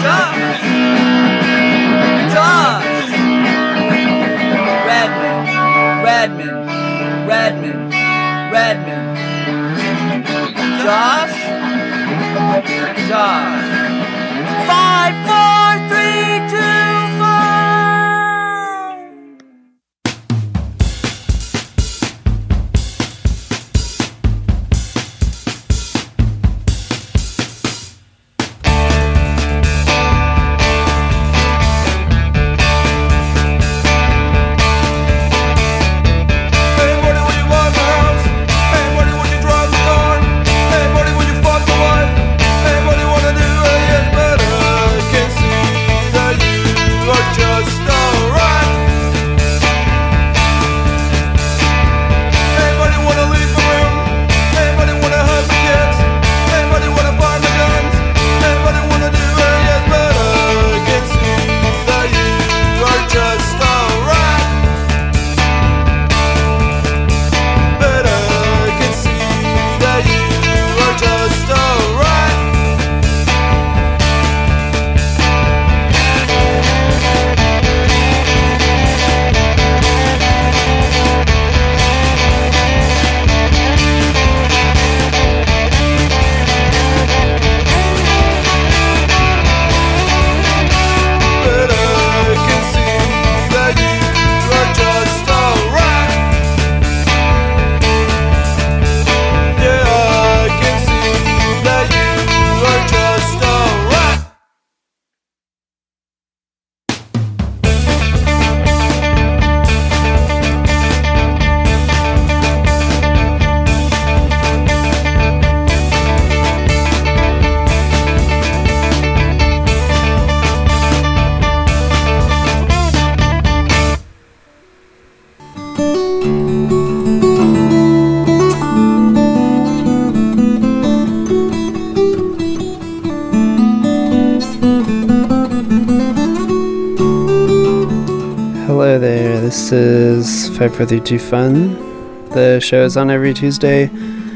Hello there, this is 5432 Fun. The show is on every Tuesday,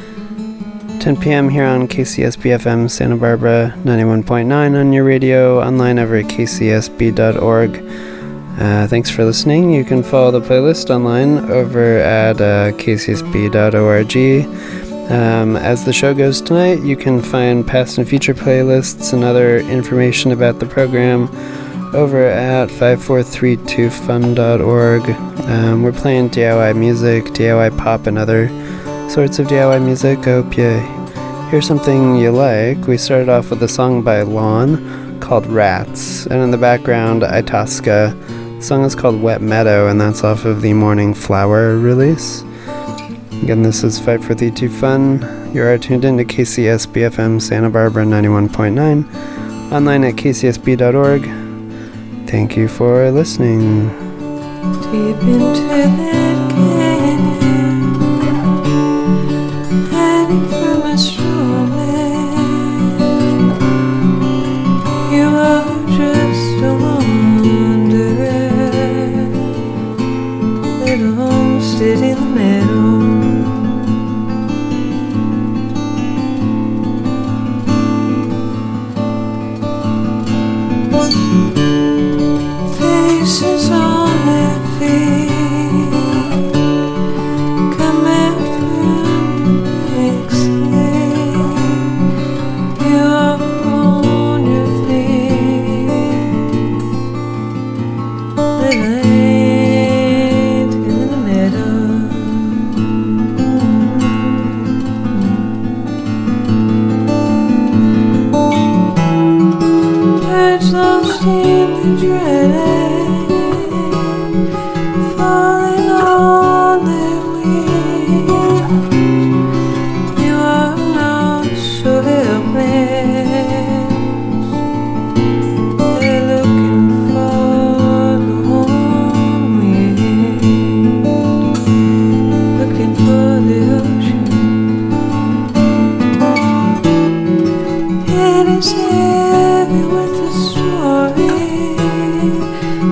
10 p.m. here on KCSB-FM Santa Barbara, 91.9 on your radio, online over at kcsb.org. Thanks for listening. You can follow the playlist online over at kcsb.org. As the show goes tonight, you can find past and future playlists and other information about the program over at 5432fun.org. We're playing DIY music, DIY pop, and other sorts of DIY music. I hope you hear something you like. We started off with a song by Lon called Rats, and in the background, Itasca. The song is called Wet Meadow, and that's off of the Morning Flower release. Again, this is 5432 Fun. You are tuned in to KCSB-FM Santa Barbara 91.9, online at kcsb.org. Thank you for listening. Deep into that canyon, hiding from a strong man, you are just a wanderer, little homestead in the meadow. Faces on their feet, coming from the next lane. You are on your feet, the light in the meadow. Birds lost in the dread, falling on their wings. You are not so helpless. They're looking for the warm wind, looking for the ocean. It is heavy with the story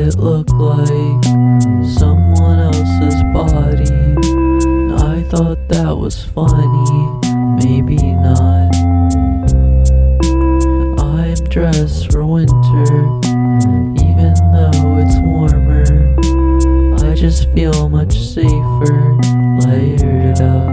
it looked like someone else's body. I thought that was funny, maybe not. I'm dressed for winter, even though it's warmer. I just feel much safer, layered up.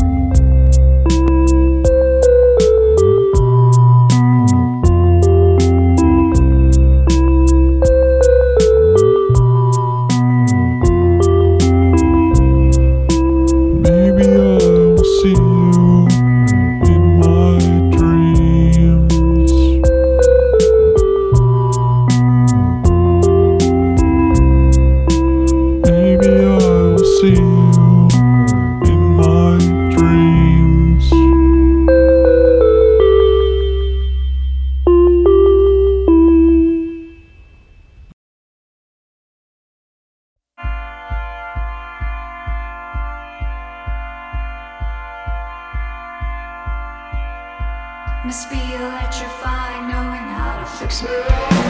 Must be electrifying knowing how to fix it.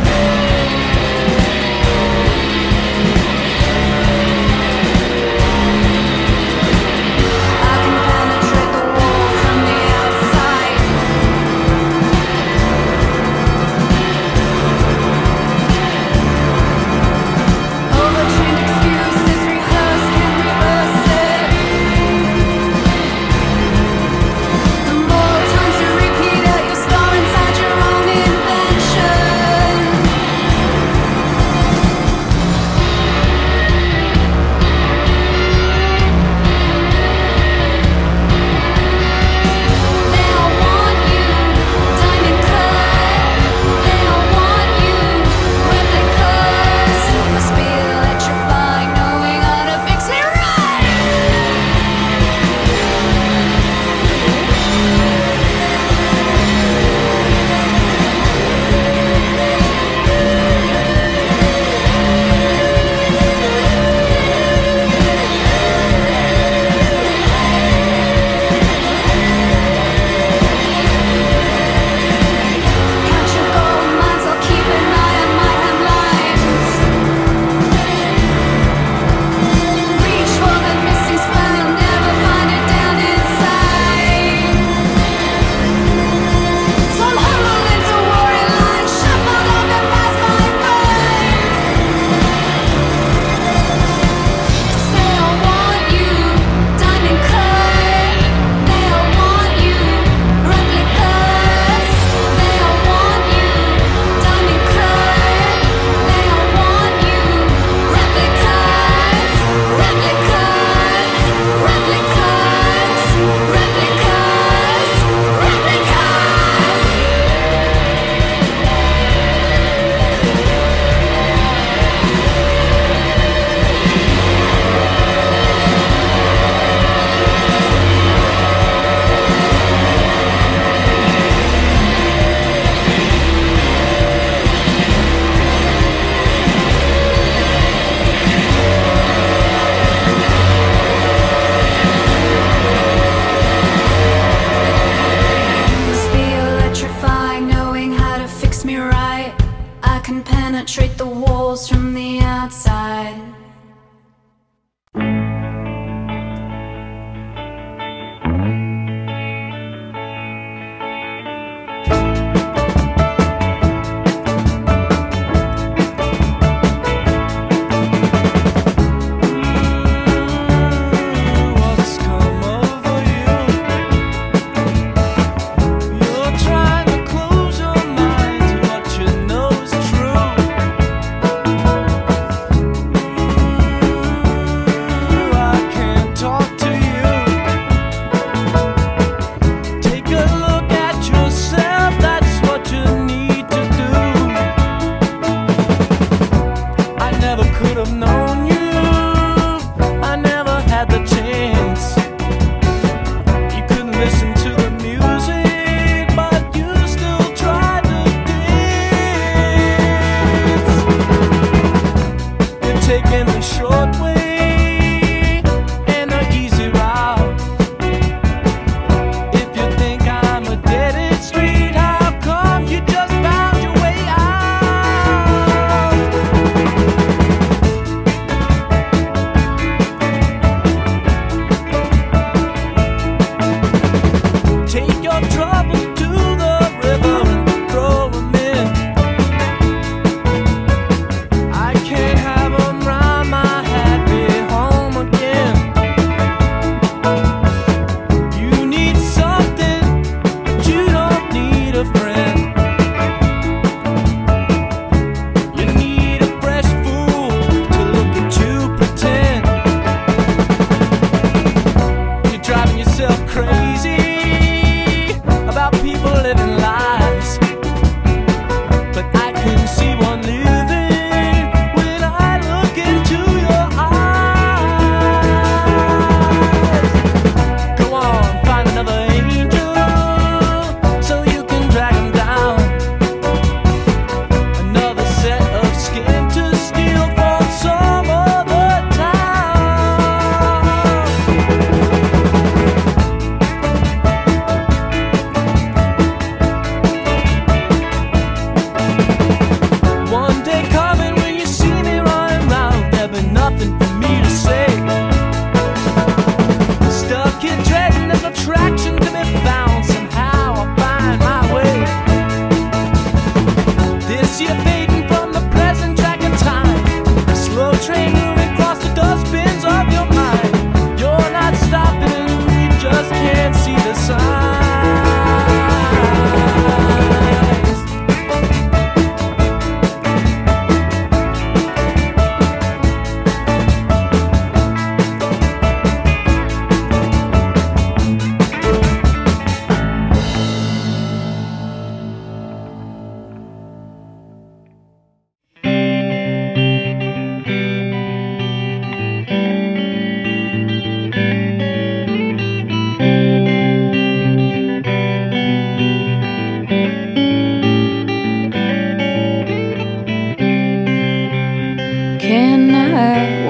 Penetrate the walls from the outside.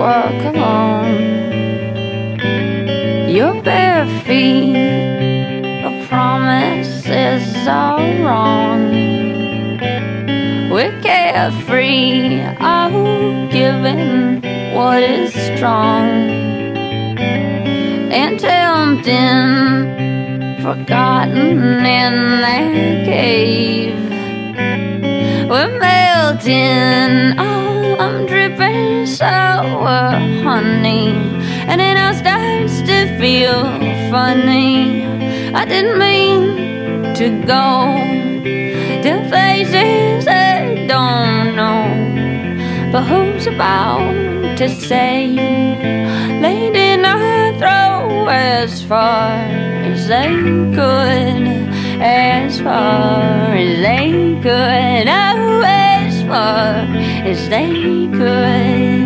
walk alone. Your bare feet, the promises are wrong. We're carefree, oh, giving what is strong. And tempting, forgotten in that cave. We're melting, oh, I'm dripping sour honey. And it all starts to feel funny. I didn't mean to go to places I don't know. But who's about to say they did not throw as far as they could, as far as they could, oh, as far as they could.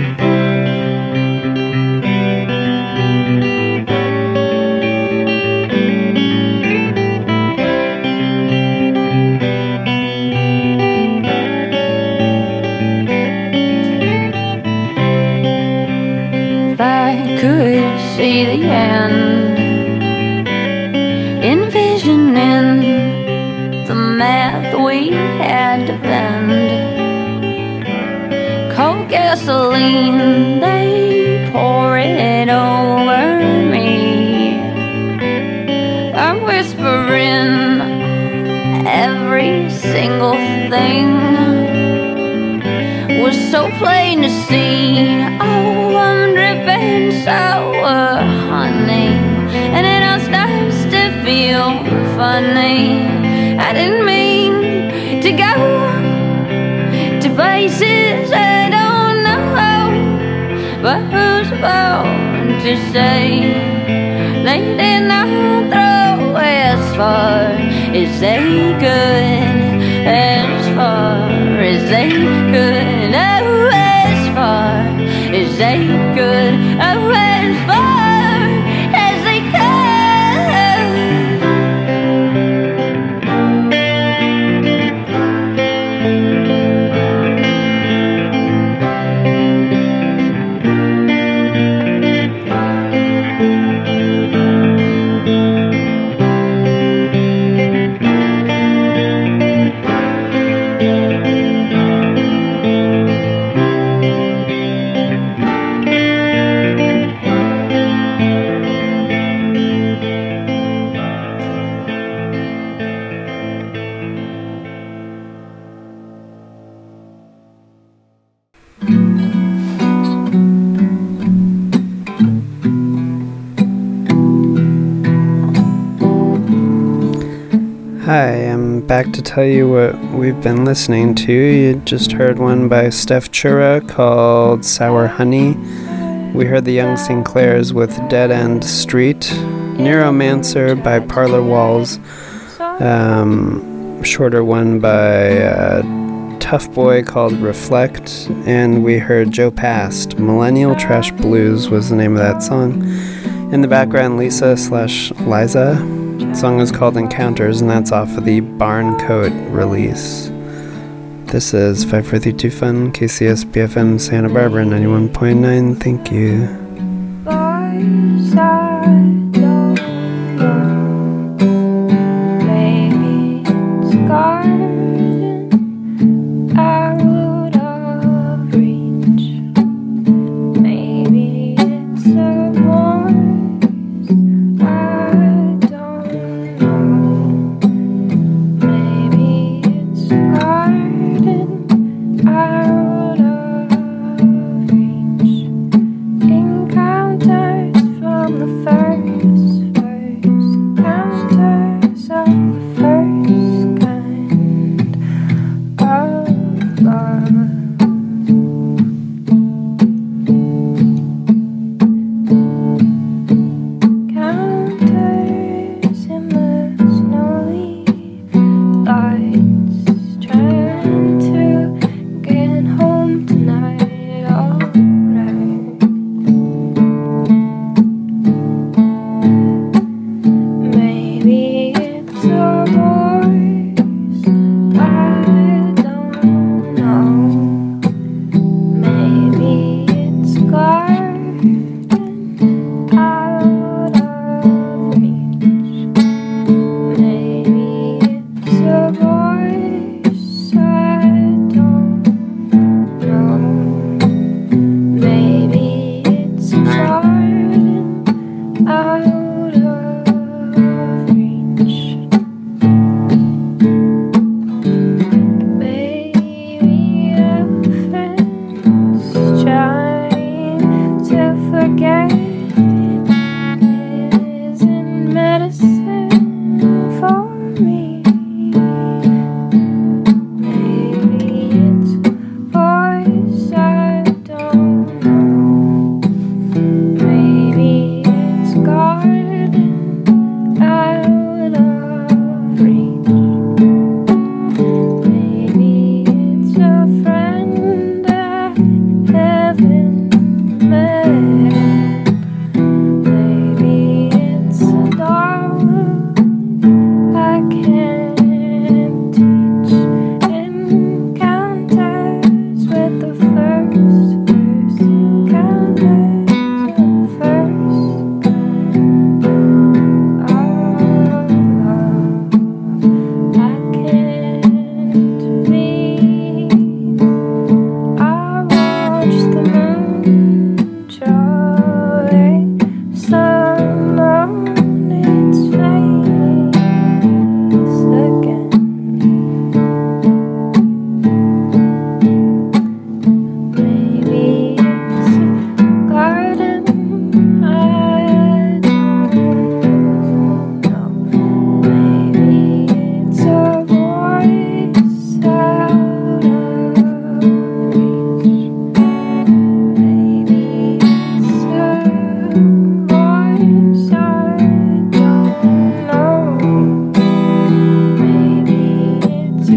Could see the end, envisioning the math we had to bend. Cold gasoline, they pour it over me. I'm whispering every single thing. Was so plain to see. Oh, I'm dripping sour honey, and it all starts to feel funny. I didn't mean to go to places I don't know, but who's about to say they did not throw as far as they could, as far as they could, oh, as far as they could, oh, as far as they Hi, I'm back to tell you what we've been listening to. You just heard one by Steph Chura called Sour Honey. We heard the Young Sinclairs with Dead End Street. Neuromancer by Parlor Walls. Shorter one by Tough Boy called Reflect. And we heard Joe Past. Millennial Trash Blues was the name of that song. In the background, Lisa/Liza. The song is called Encounters, and that's off of the Barncoat release. This is 542 Fun, KCS BFM Santa Barbara 91.9. Thank you. Encounters of the first kind.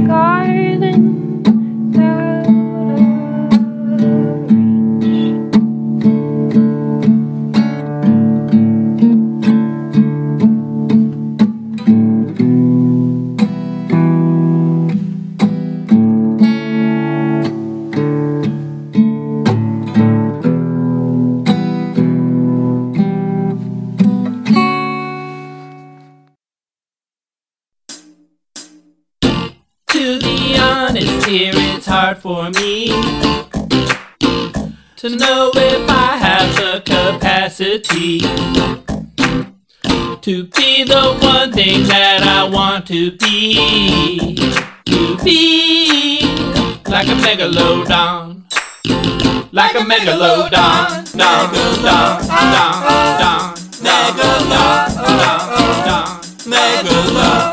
garden out of reach. To be honest here, it's hard for me to know if I have the capacity to be the one thing that I want to be. To be like a megalodon, like a megalodon, megalodon, megalodon, megalodon.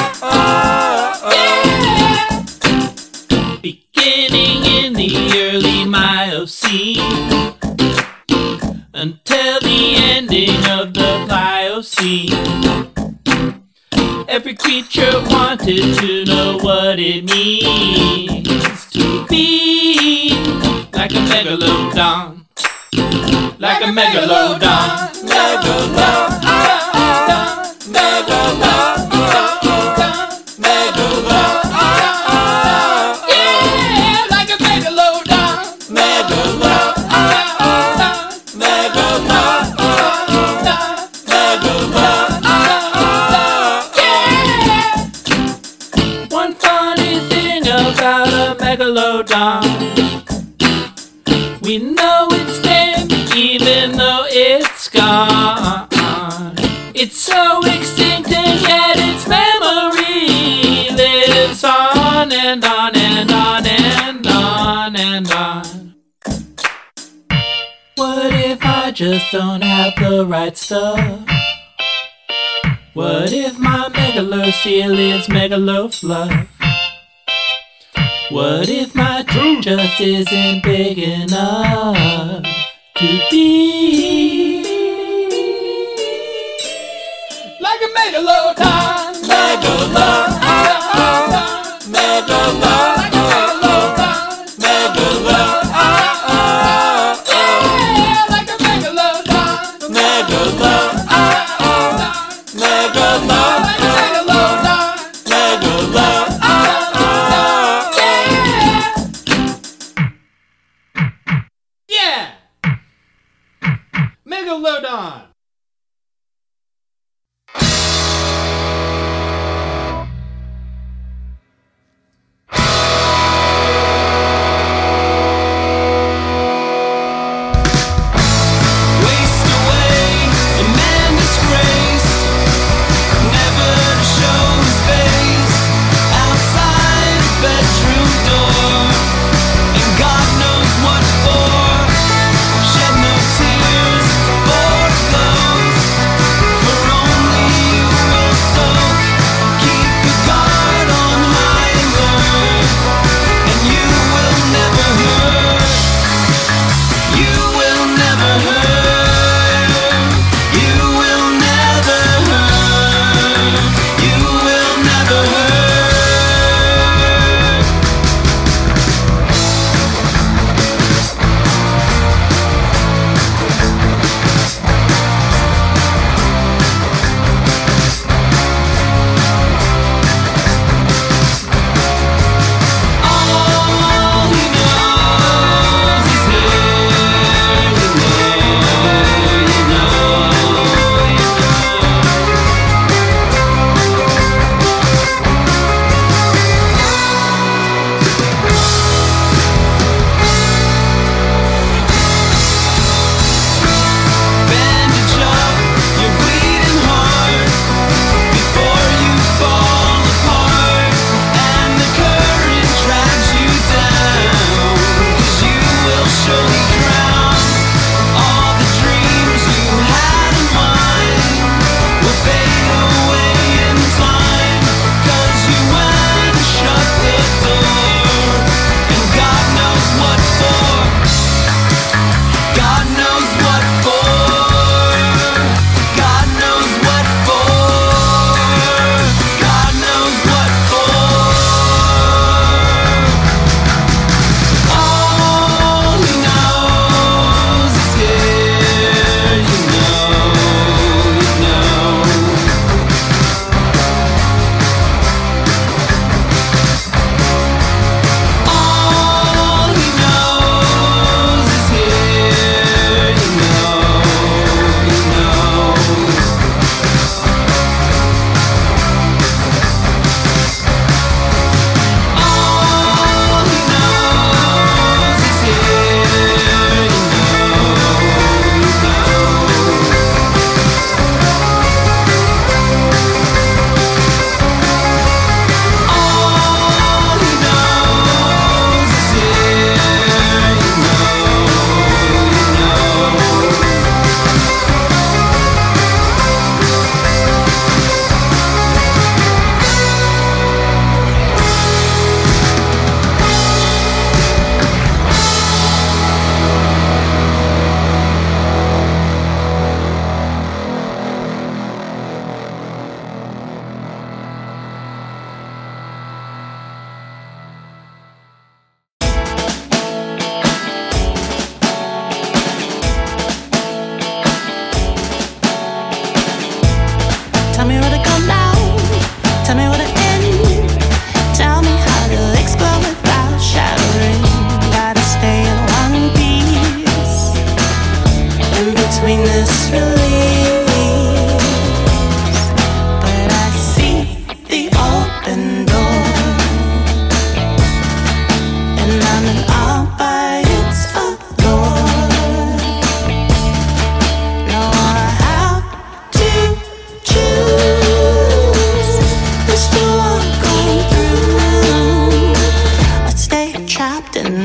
Beginning in the early Miocene until the ending of the Pliocene, every creature wanted to know what it means to be like a megalodon, like a megalodon, megalodon, megalodon, megalodon. One funny thing about a megalodon, we know it's dead even though it's gone. It's so extinct and yet its memory lives on and on and on and on and on. What if I just don't have the right stuff? What if my megalosteel is megalofluff? What if my truth just isn't big enough to be like a megalodon, megalodon, megalodon, megalodon, megalodon, yeah, like a megalodon, megalodon. Megalodon!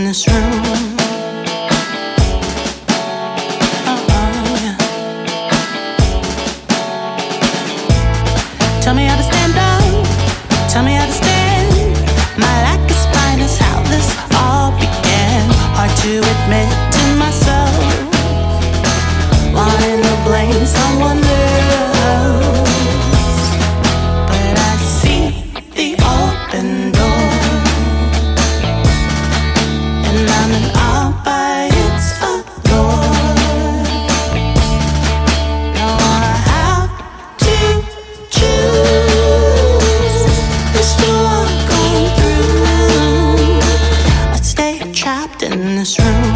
this room. Tell me how to stand up, tell me how to stand. My lack of spine is how this all began. Hard to admit to myself, wanting to blame someone else. But I see the open door, and I'm an all by its allure. No, I have to choose this door going through. I'd stay trapped in this room.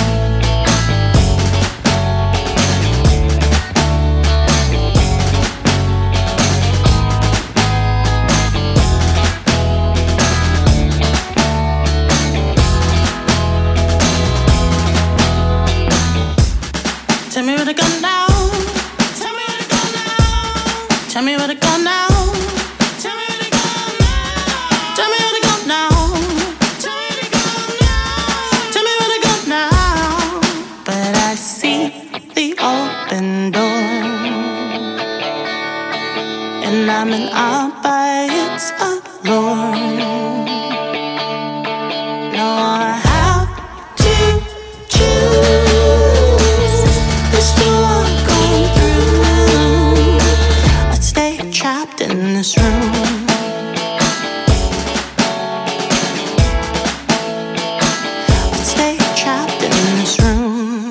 Tell me where to go now. Tell me where to go now. Tell me where to go now. Tell me where to go now. Tell me where to go now. Tell me where to go now. Tell me where to go now. But I see the open door, and I'm an all by its allure. No, I have to choose this door going through. I'd stay trapped in this room. I'd stay trapped in this room.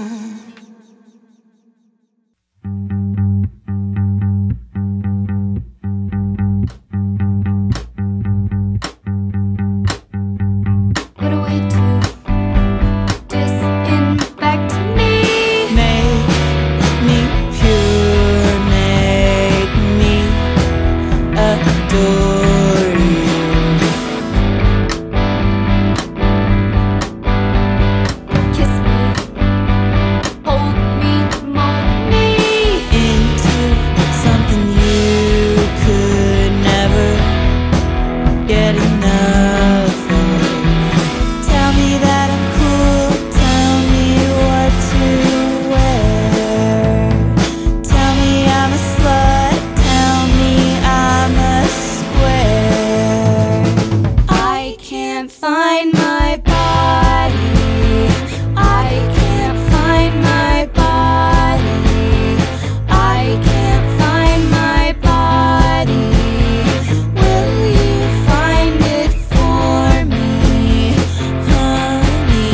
What a way to disinfect me. Make me pure, make me adore you. Kiss me, hold me, mold me. Into something you could never get enough of. Tell me that I'm cool, tell me what to wear. Tell me I'm a slut, tell me I'm a square. I can't find my body. I can't find my body. I can't find my body. Will you find it for me, honey?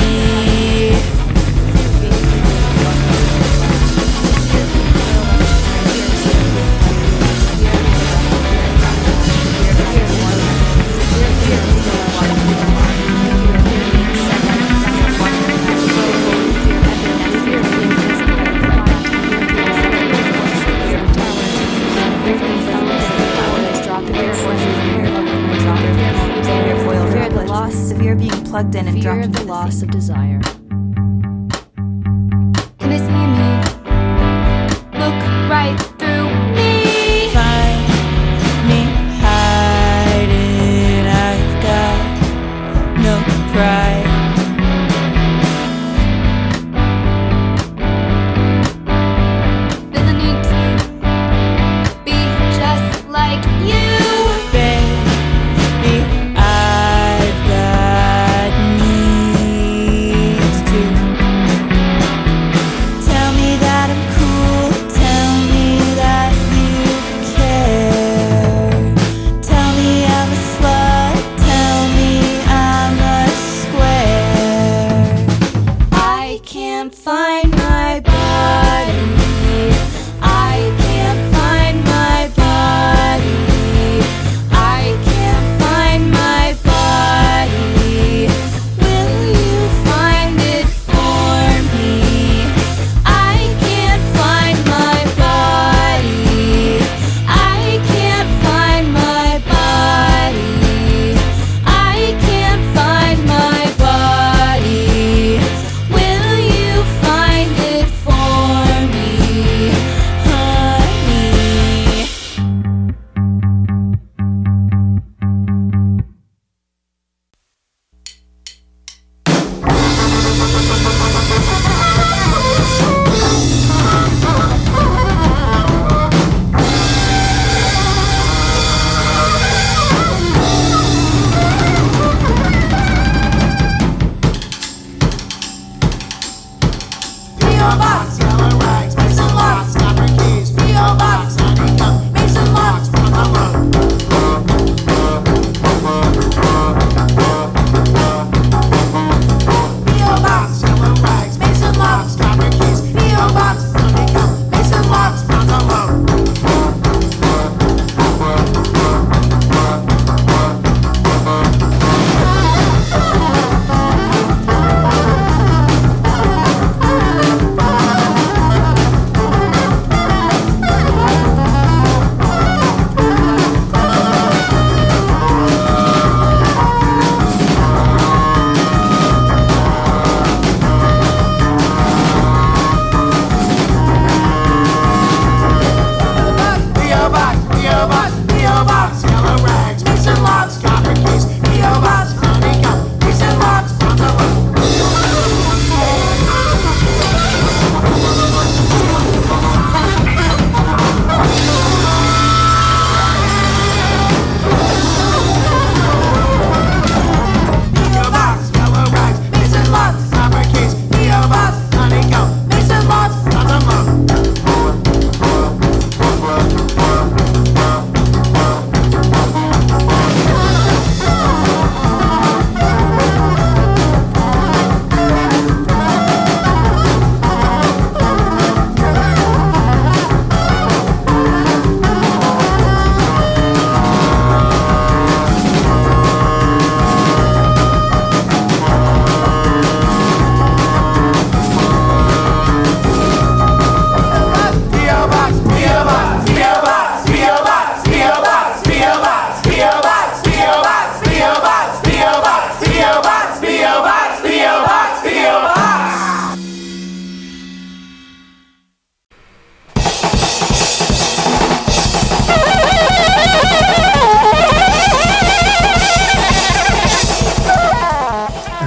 Fear the loss of your being plugged in and dropped into the loss of desire. Can they see me? Look right through me. Find me hiding, I've got no pride. Feel the need to be just like you. Baby, I've got needs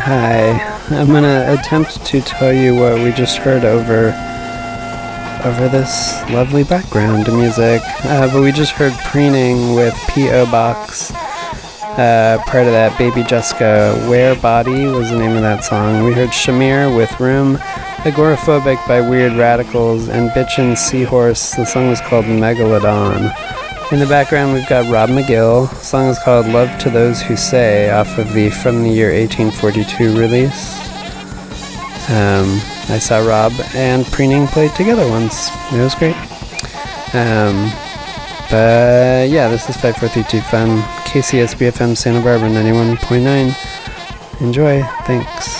Hi. I'm gonna attempt to tell you what we just heard over this lovely background music. But we just heard Preening with P.O. Box. Prior to that, Baby Jessica, Where Body was the name of that song. We heard Shamir with Room, Agoraphobic by Weird Radicals, and Bitchin' Seahorse. The song was called Megalodon. In the background, we've got Rob McGill. The song is called Love to Those Who Say, off of the From the Year 1842 release. I saw Rob and Preening play together once. It was great. But yeah, this is 5432 Fun, KCSB-FM Santa Barbara 91.9. Enjoy. Thanks.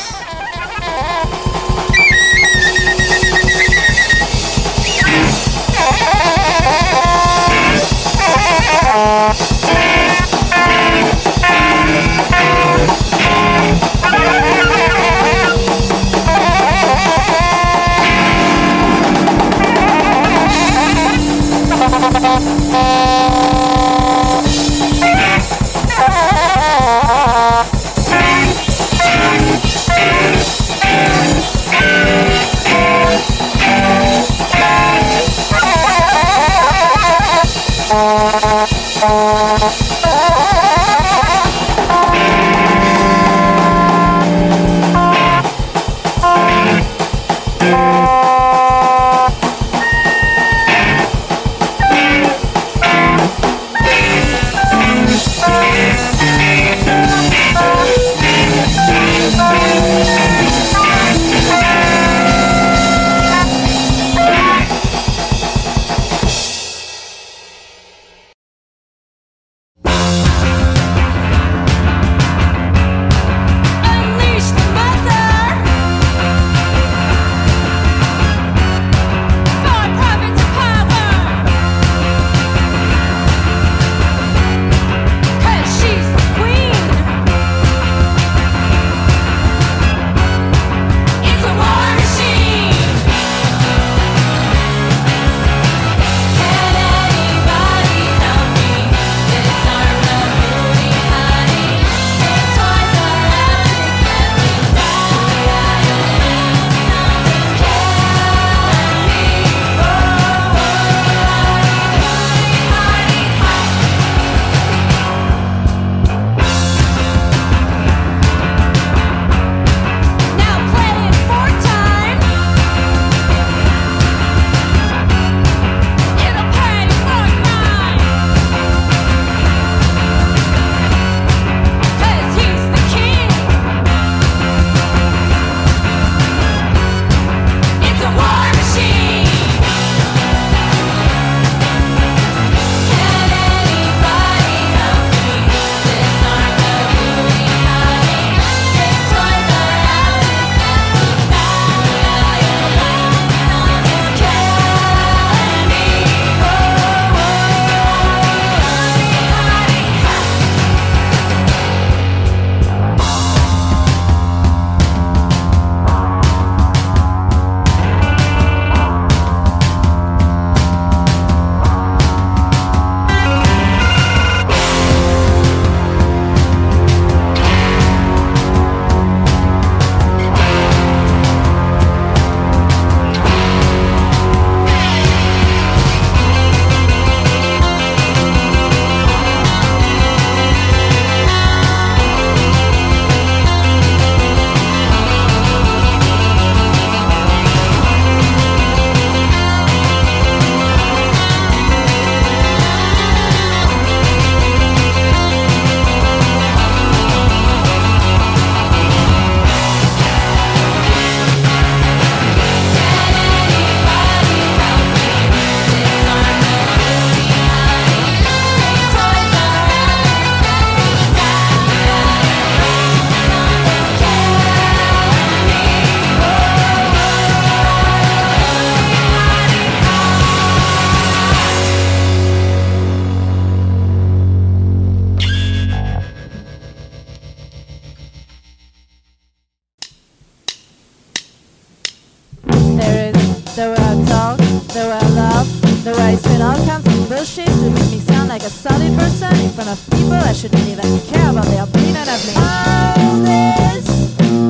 bullshit to make me sound like a solid person in front of people I shouldn't even care about their opinion of me. All this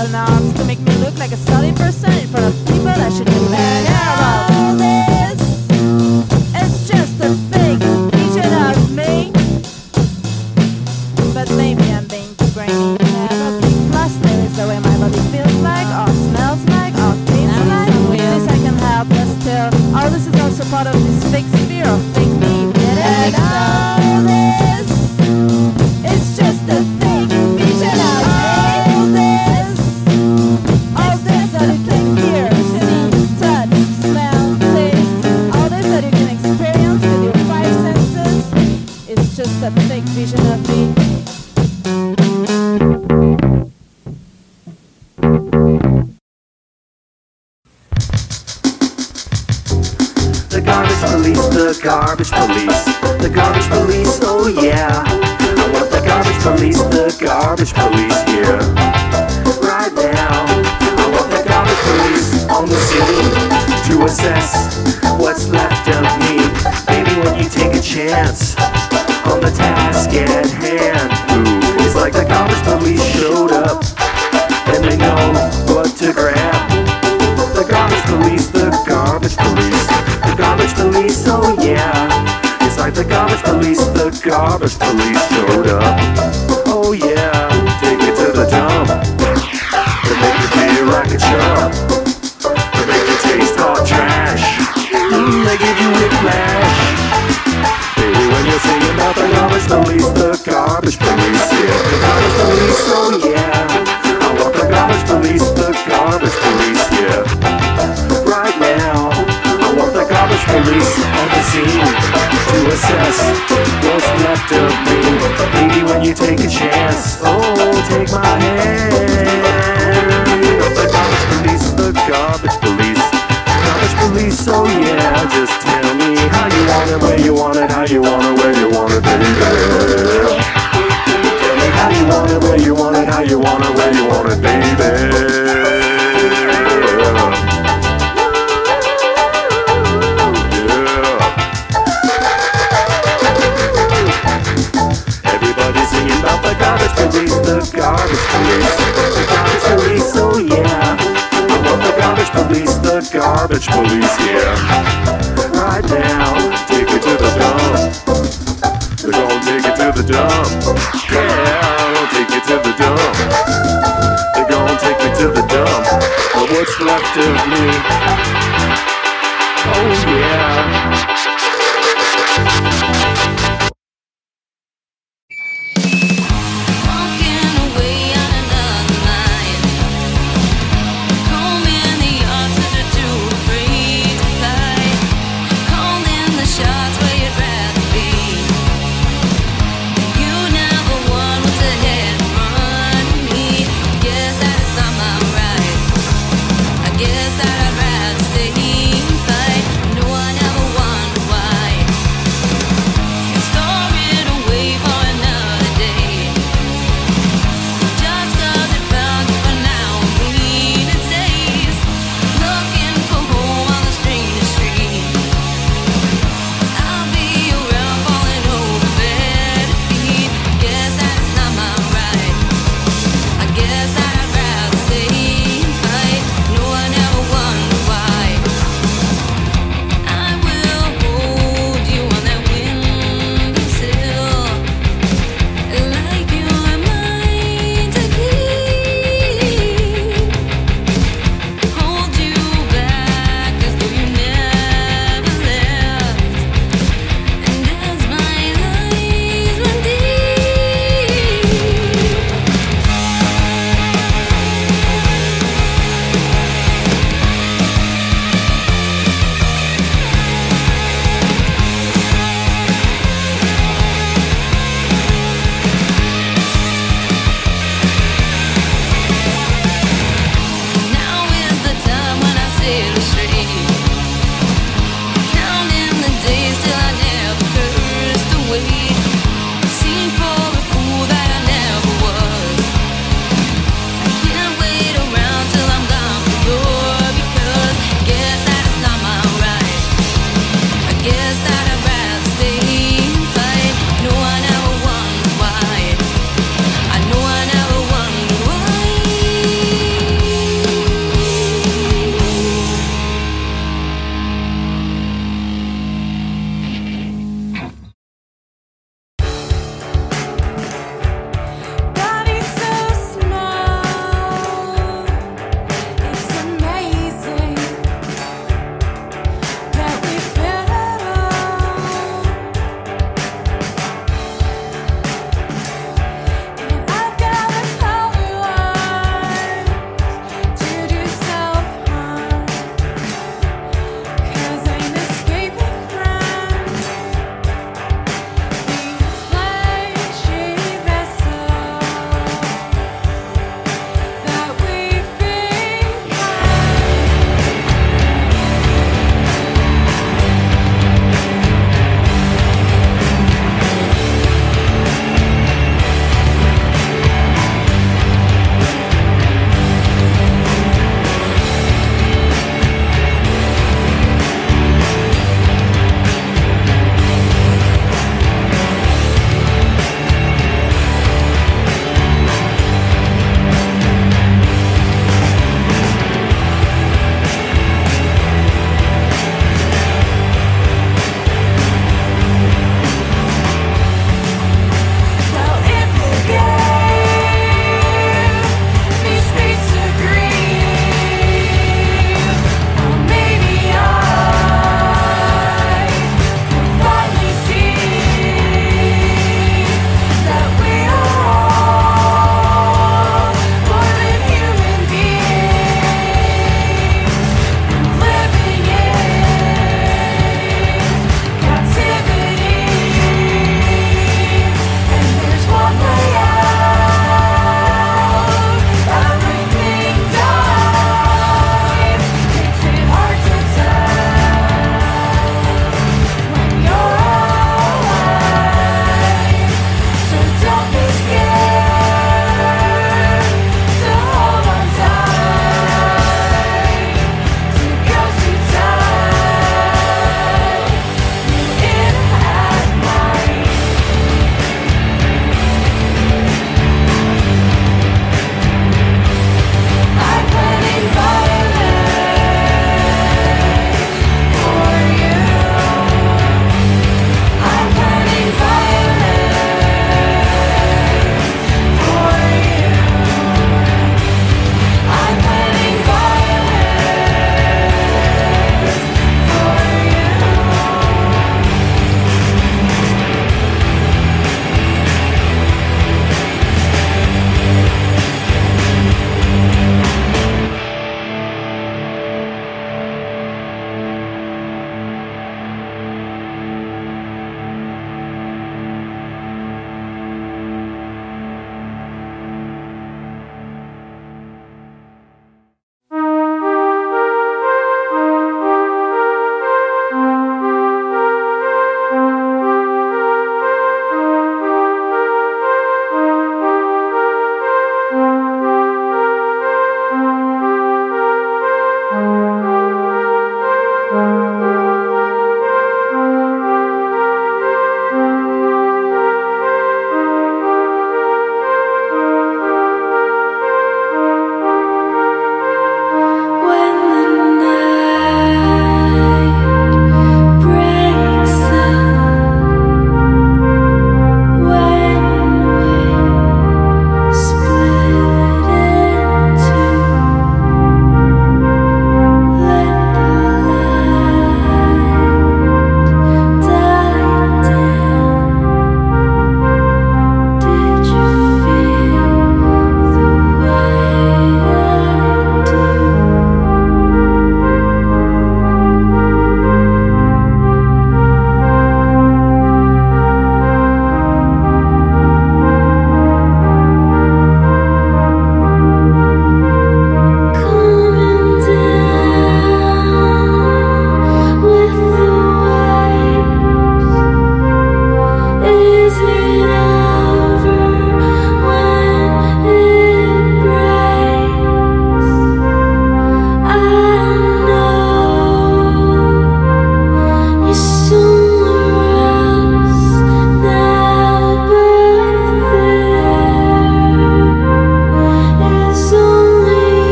and arms to make me look like a solid person in front of people I shouldn't even care about. All this is just a fake vision of me. But maybe I'm being too brainy. Never be cluster is the way my body feels like, or smells like, or tastes like. This I can help, but still, all this is also part of this fake sphere of fake me. Get it? All this is just a fake vision of me. All this that you can hear, see, touch, smell, taste, all this that you can experience with your five senses is just a fake vision of me. The garbage police, the garbage police, the garbage police, oh yeah. I want the garbage police here, right now. I want the garbage police on the scene to assess what's left of me. Maybe when you take a chance on the task at hand. Ooh, it's like the garbage police showed up and they know what to grab. The garbage police, the garbage police, the garbage police, oh yeah. It's like the garbage police showed up. Oh yeah, take it to the dump. They make you feel like a chump. They make you taste hot trash. They give you whiplash. Baby, when you're singing about the garbage police, yeah. The garbage police, oh yeah. I want the garbage police, yeah. Right now, I want the garbage police on the scene to assess what's left of me. Maybe when you take a chance, oh, take my hand. The garbage police, oh yeah. Just tell me how you want it, where you want it, how you want it, where you want it, baby. Tell me how you want it, where you want it, how you want it, where you want it, baby. The garbage police, the garbage police, oh yeah. I want the garbage police, yeah. Right now, take it to the dump. We're gonna take it to the dump. Yeah, I'll take it to the dump. They're gonna take me to the dump. But what's left of me? Oh yeah. Guess that I'd rather stay inside. No one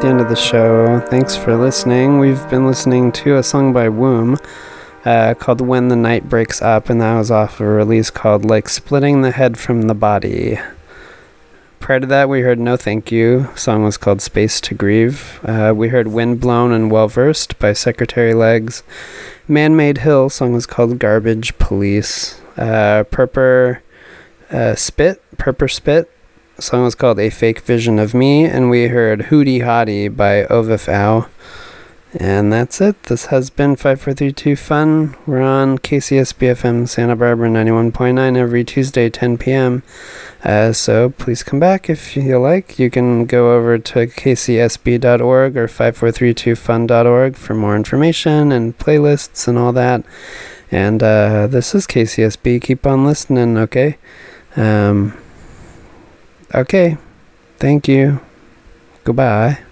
the end of the show. Thanks for listening. We've been listening to a song by Womb called When the Night Breaks Up, and that was off of a release called Like Splitting the Head from the Body. Prior to that, we heard No Thank You. The song was called Space to Grieve. We heard Windblown and Well Versed by Secretary Legs. Man-Made Hill song was called Garbage Police. Purper Spit song was called A Fake Vision of Me, and we heard Hootie Hottie by Ovif Ow. And that's it. This has been 5432 Fun. We're on KCSB-FM Santa Barbara 91.9 every Tuesday 10 p.m. So please come back if you like. You can go over to kcsb.org or 5432fun.org for more information and playlists and all that. And this is KCSB. Keep on listening, okay? Okay. Thank you. Goodbye.